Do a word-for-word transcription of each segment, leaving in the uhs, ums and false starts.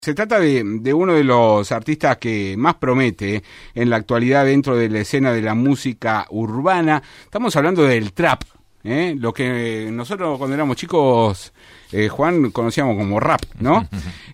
Se trata de, de uno de los artistas que más promete en la actualidad dentro de la escena de la música urbana. Estamos hablando del trap, ¿eh? Lo que nosotros cuando éramos chicos, eh, Juan, conocíamos como rap, ¿no?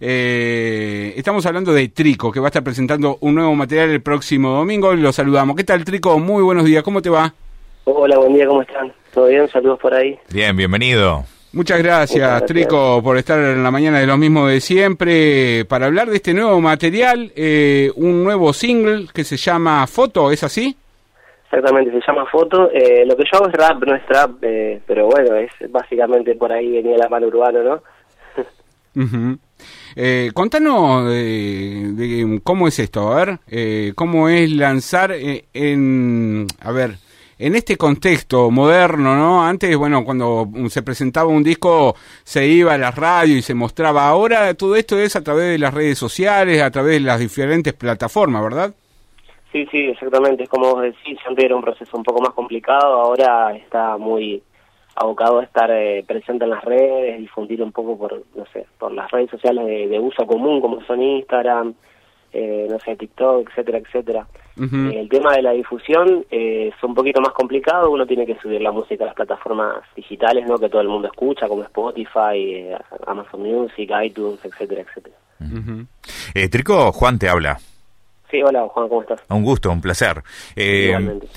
eh, estamos hablando de Trico, que va a estar presentando un nuevo material el próximo domingo. Lo saludamos. ¿Qué tal, Trico? Muy buenos días. ¿Cómo te va? Hola, buen día. ¿Cómo están? ¿Todo bien? Saludos por ahí. Bien, bienvenido. Muchas gracias, Muchas gracias, Trico, por estar en la mañana de los mismos de siempre, para hablar de este nuevo material, eh, un nuevo single que se llama Foto, ¿es así? Exactamente, se llama Foto. Eh, lo que yo hago es rap, no es trap, eh, pero bueno, es básicamente por ahí venía la mano urbana, ¿no? uh-huh. eh, contanos de, de cómo es esto, a ver, eh, cómo es lanzar eh, en, a ver... En este contexto moderno, ¿no? Antes, bueno, cuando se presentaba un disco, se iba a la radio y se mostraba. Ahora todo esto es a través de las redes sociales, a través de las diferentes plataformas, ¿verdad? Sí, sí, exactamente. Es como vos decís, antes era un proceso un poco más complicado, ahora está muy abocado a estar eh, presente en las redes, difundir un poco por, no sé, por las redes sociales de, de uso común, como son Instagram, eh, no sé, TikTok, etcétera, etcétera. Uh-huh. Eh, el tema de la difusión eh, es un poquito más complicado. Uno tiene que subir la música a las plataformas digitales, ¿no? Que todo el mundo escucha, como Spotify, eh, Amazon Music, iTunes, etcétera, etcétera. Uh-huh. eh, Trico, Juan te habla. Sí, hola Juan, ¿cómo estás? Un gusto, un placer. Eh, Igualmente.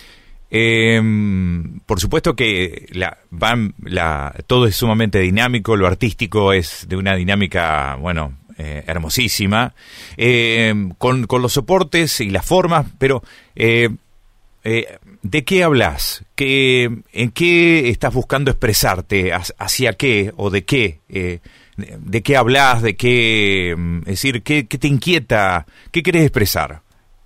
Eh, por supuesto que la, van, la, todo es sumamente dinámico, lo artístico es de una dinámica, bueno, eh, hermosísima, eh, con, con los soportes y las formas, pero eh, eh, ¿de qué hablas? ¿Qué, ¿En qué estás buscando expresarte? ¿Hacia qué o de qué? Eh, de, ¿De qué hablas? ¿De qué? Es decir, ¿qué, qué te inquieta? ¿Qué querés expresar?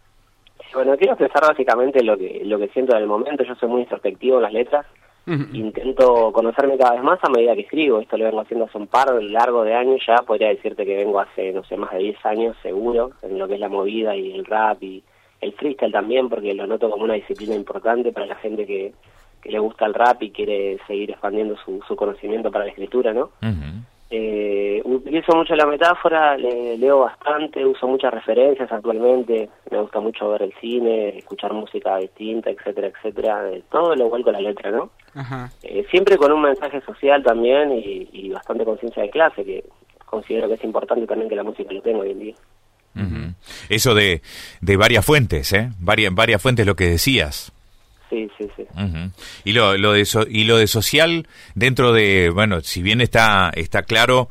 Bueno, quiero expresar básicamente lo que lo que siento en el momento. Yo soy muy introspectivo en las letras. Uh-huh. Intento conocerme cada vez más a medida que escribo. Esto lo vengo haciendo hace un par largo de años ya. Podría decirte que vengo hace, no sé, más de diez años seguro en lo que es la movida y el rap y el freestyle también, porque lo noto como una disciplina importante para la gente que, que le gusta el rap y quiere seguir expandiendo su, su conocimiento para la escritura, ¿no? Uh-huh. Eh, utilizo mucho la metáfora, le, leo bastante, uso muchas referencias actualmente, me gusta mucho ver el cine, escuchar música distinta, etcétera, etcétera, eh, todo lo vuelco a la letra, ¿no? Ajá. Eh, siempre con un mensaje social también y, y bastante conciencia de clase, que considero que es importante también que la música lo tenga hoy en día. Uh-huh. Eso de, de varias fuentes, ¿eh? Varias, varias fuentes lo que decías. Sí, sí, sí. Uh-huh. Y lo, lo de so, y lo de social dentro de, bueno, si bien está está claro,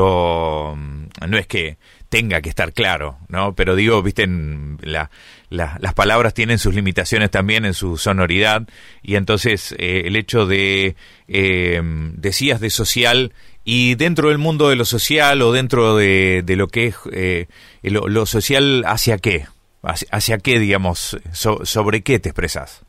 pero um, no es que tenga que estar claro, ¿no? Pero digo, viste, en la, la, las palabras tienen sus limitaciones también en su sonoridad y entonces eh, el hecho de eh, decías de social y dentro del mundo de lo social o dentro de, de lo que es eh, lo, lo social, ¿hacia qué? ¿Hacia, hacia qué, digamos, so, sobre qué te expresas?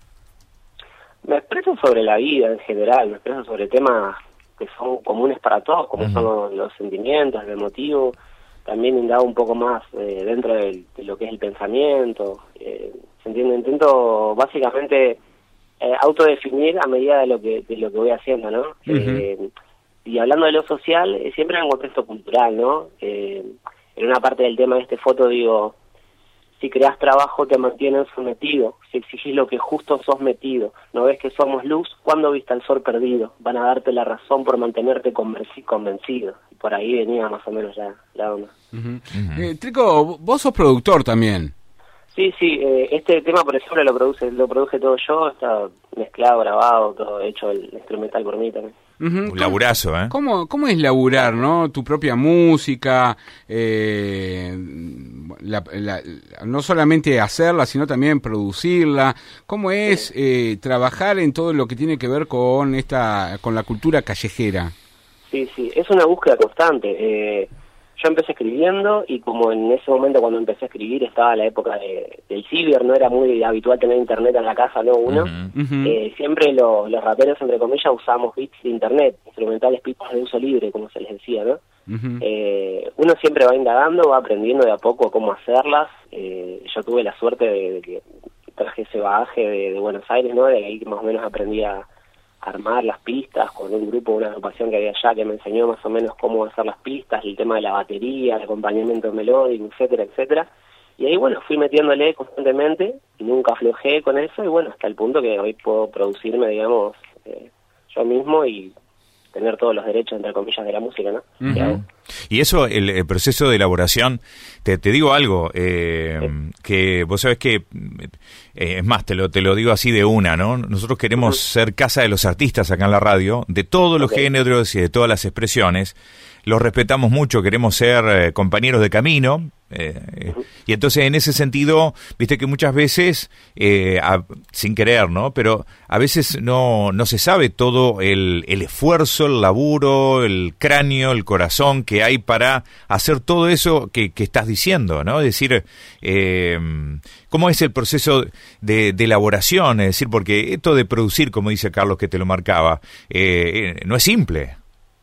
Me expreso sobre la vida en general, me expreso sobre temas que son comunes para todos, como uh-huh. son los, los sentimientos, el emotivo. También indago un poco más eh, dentro de, de lo que es el pensamiento. Eh, ¿Se entiende? Intento básicamente eh, autodefinir a medida de lo que de lo que voy haciendo, ¿no? Uh-huh. Eh, y hablando de lo social, eh, siempre en un contexto cultural, ¿no? Eh, en una parte del tema de este foto digo... Si creas trabajo te mantienen sometido, si exigís lo que justo sos metido, no ves que somos luz, ¿cuándo viste al sol perdido? Van a darte la razón por mantenerte convencido. Y por ahí venía más o menos la, la onda. Uh-huh. Uh-huh. Eh, Trico, vos sos productor también. Sí, sí, eh, este tema por ejemplo lo produce lo produje todo yo, está mezclado, grabado, todo hecho el instrumental por mí también. Uh-huh. Un laburazo, ¿eh? ¿Cómo, cómo es laburar, no? Tu propia música, eh, la, la, no solamente hacerla, sino también producirla. ¿Cómo es eh, trabajar en todo lo que tiene que ver con esta, con la cultura callejera? Sí, sí, es una búsqueda constante. Eh, yo empecé escribiendo y como en ese momento cuando empecé a escribir estaba la época de, del ciber, no era muy habitual tener internet en la casa, ¿no? Uno, uh-huh. eh, siempre lo, los raperos, entre comillas, usamos beats de internet, instrumentales, pistas de uso libre, como se les decía, ¿no? Uh-huh. Eh, uno siempre va indagando, va aprendiendo de a poco cómo hacerlas. Eh, yo tuve la suerte de, de que traje ese bagaje de, de Buenos Aires, ¿no? De ahí que más o menos aprendí a, armar las pistas con un grupo, una agrupación que había allá que me enseñó más o menos cómo hacer las pistas, el tema de la batería, el acompañamiento melódico, etcétera, etcétera. Y ahí, bueno, fui metiéndole constantemente, nunca aflojé con eso, y bueno, hasta el punto que hoy puedo producirme, digamos, eh, yo mismo y tener todos los derechos, entre comillas, de la música, ¿no? Uh-huh. Y eso, el, el proceso de elaboración, te, te digo algo, eh, sí. que vos sabés que, eh, es más, te lo, te lo digo así de una, ¿no? Nosotros queremos uh-huh. ser casa de los artistas acá en la radio, de todos los okay. géneros y de todas las expresiones. Los respetamos mucho, queremos ser eh, compañeros de camino, eh, uh-huh. y entonces en ese sentido, viste que muchas veces, eh, a, sin querer, ¿no? Pero a veces no, no se sabe todo el, el esfuerzo, el laburo, el cráneo, el corazón que hay para hacer todo eso que, que estás diciendo, ¿no? Es decir, eh, ¿cómo es el proceso de, de elaboración? Es decir, porque esto de producir, como dice Carlos que te lo marcaba, eh, no es simple.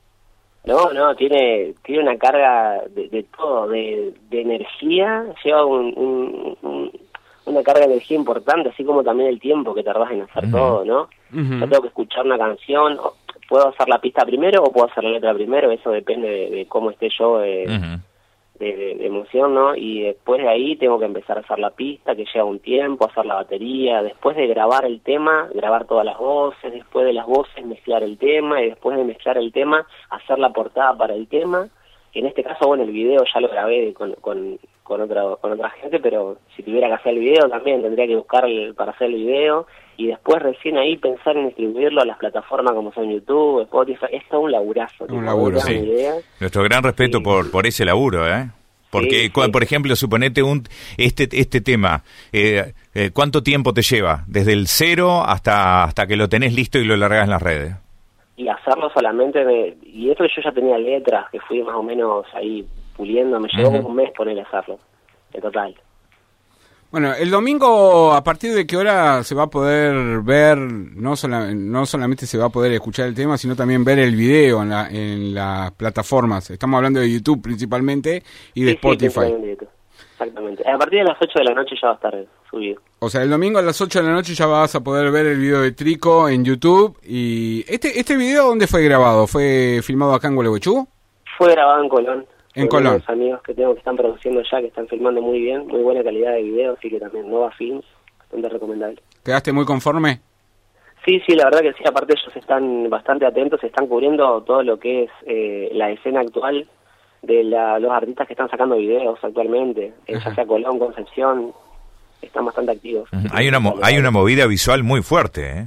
No, no, tiene tiene una carga de, de todo, de, de energía, lleva un, un, un, una carga de energía importante, así como también el tiempo que tardás en hacer uh-huh. todo, ¿no? Uh-huh. Yo tengo que escuchar una canción, puedo hacer la pista primero o puedo hacer la letra primero, eso depende de, de cómo esté yo eh, uh-huh. de, de, de emoción, ¿no? Y después de ahí tengo que empezar a hacer la pista, que lleva un tiempo, hacer la batería, después de grabar el tema, grabar todas las voces, después de las voces mezclar el tema, y después de mezclar el tema, hacer la portada para el tema, que en este caso, bueno, el video ya lo grabé con, con, con, otra, con otra gente, pero si tuviera que hacer el video también tendría que buscar el, para hacer el video, y después recién ahí pensar en distribuirlo a las plataformas como son YouTube, Spotify. Es todo un laburazo. Un laburo, sí. Idea. Nuestro gran respeto sí. por, por ese laburo, ¿eh? Porque, sí, sí. por ejemplo, suponete un este este tema, eh, eh, ¿cuánto tiempo te lleva? Desde el cero hasta hasta que lo tenés listo y lo largás en las redes. Y hacerlo solamente, me, y eso que yo ya tenía letras, que fui más o menos ahí puliendo, me llevó uh-huh. un mes ponerle a hacerlo, en total. Bueno, el domingo, ¿a partir de qué hora se va a poder ver, no, sola, no solamente se va a poder escuchar el tema, sino también ver el video en, la, en las plataformas? Estamos hablando de YouTube principalmente y de sí, Spotify. Sí, de exactamente. A partir de las ocho de la noche ya va a estar subido. O sea, el domingo a las ocho de la noche ya vas a poder ver el video de Trico en YouTube. Y ¿Este este video dónde fue grabado? ¿Fue filmado acá en Gualeguaychú? Fue grabado en Colón. En Colón. Los amigos que tengo que están produciendo ya, que están filmando muy bien, muy buena calidad de video, así que también Nova Films, bastante recomendable. ¿Quedaste muy conforme? Sí, sí, la verdad que sí, aparte ellos están bastante atentos, están cubriendo todo lo que es eh, la escena actual de la, los artistas que están sacando videos actualmente, eh, ya sea Colón, Concepción, están bastante activos. Uh-huh. Hay una mo- hay una movida visual muy fuerte, ¿eh?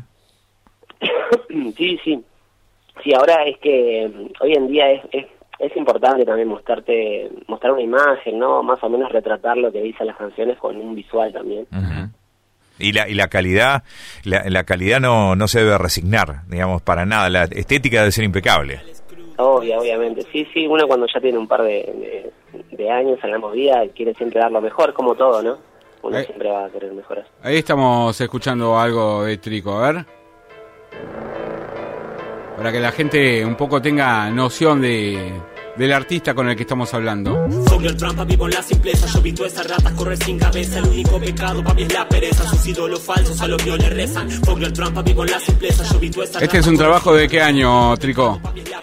sí, sí. Sí, ahora es que hoy en día es... es Es importante también mostrarte, mostrar una imagen, ¿no? Más o menos retratar lo que dicen las canciones con un visual también. Uh-huh. Y la y la calidad, la, la calidad no no se debe resignar, digamos, para nada. La estética debe ser impecable. Obvio, obviamente. Sí, sí, uno cuando ya tiene un par de, de, de años en la movida quiere siempre dar lo mejor, como todo, ¿no? Uno ahí, siempre va a querer mejorar. Ahí estamos escuchando algo de Trico, a ver. Para que la gente un poco tenga noción de del artista con el que estamos hablando. Soy el trampa, vivo en la simpleza. Yo vi todas esas ratas correr sin cabeza. El único pecado para mí es la pereza. Sus ídolos falsos a los que le rezan. Soy el trampa, vivo en la simpleza. Yo vi todas esas Este es un trabajo de qué año, Trico?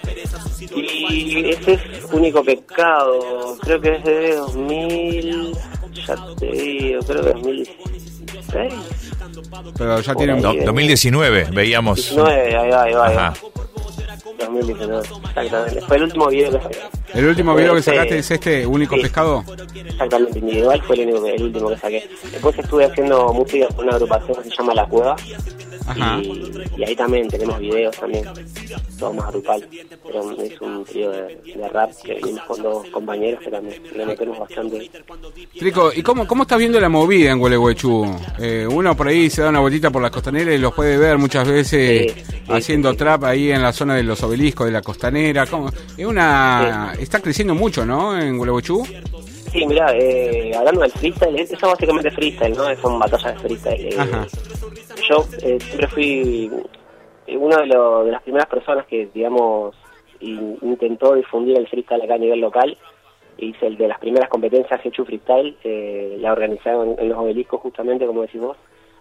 Y ese es único pecado. Creo que es de dos mil. Ya te digo, creo que dos mil dieciséis. Pero ya tiene un... No, dos mil diecinueve, veíamos. diecinueve, ahí va, ahí va. Ahí va. dos mil diecinueve, exactamente. Fue el último video que saqué. ¿El último video que sacaste es este, Único sí, Pescado? Exactamente, individual fue el, único, el último que saqué. Después estuve haciendo música con una agrupación que se llama La Cueva. Ajá. Y, y ahí también tenemos videos también, todo más grupal. Pero es un trío de, de rap que vinimos con dos compañeros que también le metemos bastante. Trico, ¿y cómo, cómo estás viendo la movida en Gualeguaychú? Eh, uno por ahí se da una vueltita por las costaneras y los puede ver muchas veces sí, sí, haciendo sí, sí. trap ahí en la zona de los obeliscos, de la costanera. ¿Cómo? Es una sí. Está creciendo mucho, ¿no? En Gualeguaychú. Sí, mirá, eh, hablando del freestyle, eso básicamente es freestyle, ¿no? Son batallas de freestyle. Eh, Ajá. Yo eh, siempre fui una de, lo, de las primeras personas que, digamos, in, intentó difundir el freestyle acá a nivel local. Hice el de las primeras competencias Hechu Freestyle, eh, la organizaron en, en los obeliscos justamente, como decís vos.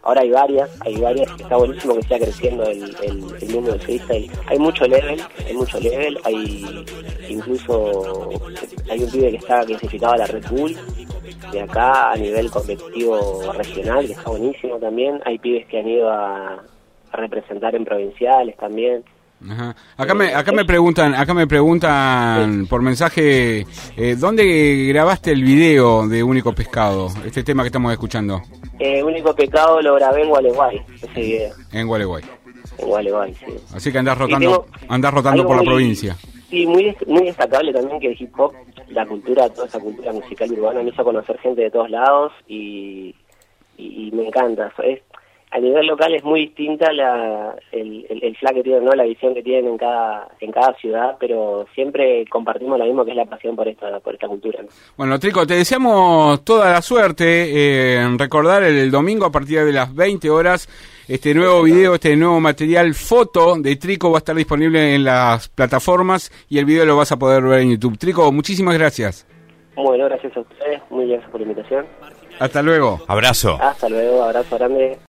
ahora hay varias, hay varias, que está buenísimo que siga creciendo el, el, el mundo del freestyle. Hay mucho level, hay mucho level, hay incluso, hay un pibe que está clasificado a la Red Bull, de acá a nivel competitivo regional, que está buenísimo también. Hay pibes que han ido a, a representar en provinciales también. Ajá. Acá me acá me preguntan, acá me preguntan por mensaje, eh, ¿dónde grabaste el video de Único Pescado? Este tema que estamos escuchando. Eh, Único Pecado lo grabé en Gualeguay, ese video. En Gualeguay. En Gualeguay, sí. Así que andás rotando, andás rotando por muy, la provincia. Sí, muy muy destacable también que el hip hop, la cultura, toda esa cultura musical urbana me hizo conocer gente de todos lados y, y, y me encanta. Es, a nivel local es muy distinta la, el, el, el fla que tienen, ¿no? La visión que tienen en cada en cada ciudad, pero siempre compartimos lo mismo, que es la pasión por esta por esta cultura, ¿no? Bueno, Trico, te deseamos toda la suerte eh, en recordar el, el domingo a partir de las veinte horas este nuevo video, este nuevo material foto de Trico va a estar disponible en las plataformas y el video lo vas a poder ver en YouTube. Trico, muchísimas gracias. Bueno, gracias a ustedes, muy gracias por la invitación. Hasta luego. Abrazo. Hasta luego, abrazo grande.